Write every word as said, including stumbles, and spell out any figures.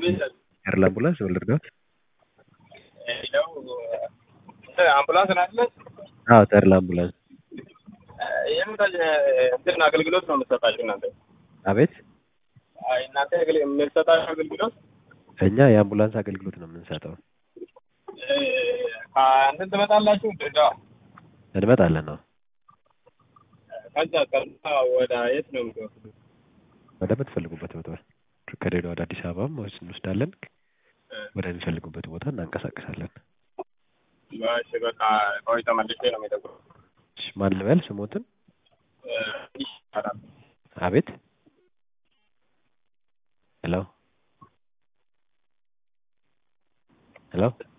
ተርላ አምቡላንስ ወለድጋት ሄለው አምቡላንስ ናት። አዎ ተርላ አምቡላንስ የምታል እንትን አገልግሎት ነው የምትሰጣችሁ እናንተ? አቤት አይ እናንተ የምትሰጣችሁ አገልግሎት እኛ የአምቡላንስ አገልግሎት ነው የምንሰጠው። እንትን ትመጣላችሁ? ድሬዳዋ እንመጣለን ነው። ከዛ ከዛ ወደ የት ነው የምትወስዱት? ወደ ምትፈልጉበት ቦታ ከድሬዳዋ ወደ አዲስ አበባም ወይስ እንወስዳለን። ወደ የሚፈልጉበት ቦታ እናንቀሳቀሳለን። እሺ በቃ ቆይ ተመልሼ ነው የምደውለው። እሺ ማን ልበል ስሞትን? ይሻላል። አቤት ሄሎ ሄሎ